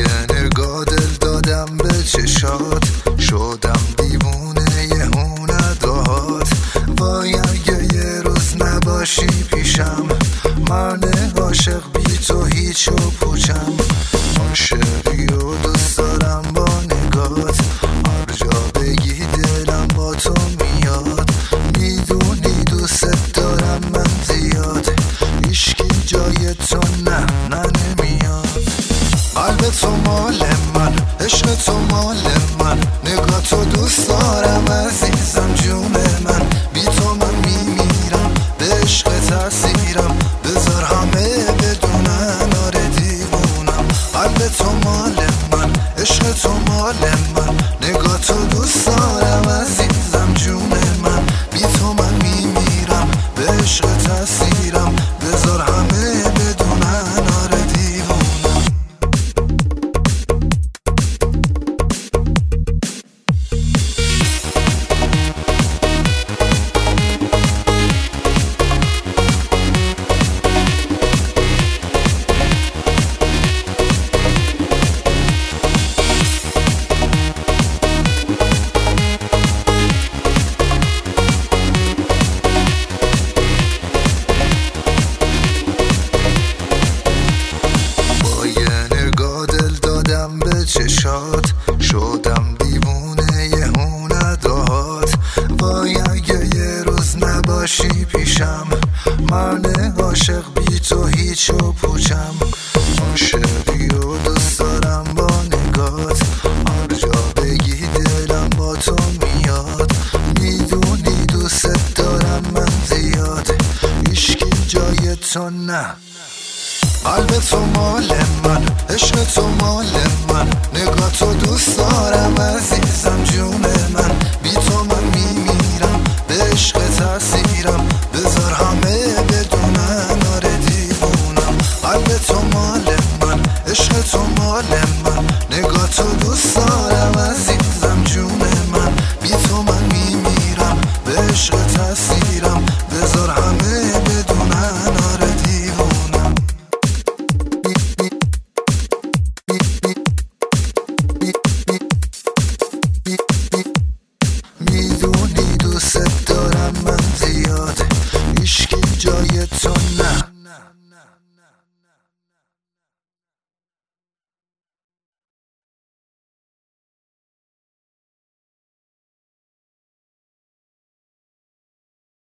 یه نگاه دل دادم به چشات، شدم دیوونه یهو نداهات. وای اگه یه روز نباشی پیشم، من عاشق بی تو هیچ و پوچم. عاشقی و دوست دارم با نگات، هر جا بگی دلم با تو میاد. میدونی دوست دارم من زیاد، هیچکی جای تو نه نمیاد. قلب تو مال من، عشق تو مال من، نگاه تو دوست دارم عزیزم جون من. بی تو من میمیرم، به عشق تأثیرم، بذار همه بدونن آره دیوونم. قلب تو مال من، عشق تو مال من، نگاه تو دوست دارم عزیزم جون من. بی تو من میمیرم، به عشق تأثیرم، بذار همه بدونن آره دیوونم. چشات شدم دیوونه یهو نداهات. وای اگه یه روز نباشی پیشم، من عاشق بی تو هیچ و پوچم. عاشقی و دوست دارم با نگات، هر جا بگی دلم با تو میاد. میدونی دوست دارم من زیاد، هیچکی جای تو نه. قلب تو مال من، عشق تو مال من، نگاه تو دوست دارم عزیزم جون من. بی تو من میمیرم، به عشق تأثیرم، بذار همه بدونن آره دیوونم. قلب تو مال من، عشق تو مال من، نگاه تو دوست دارم عزیزم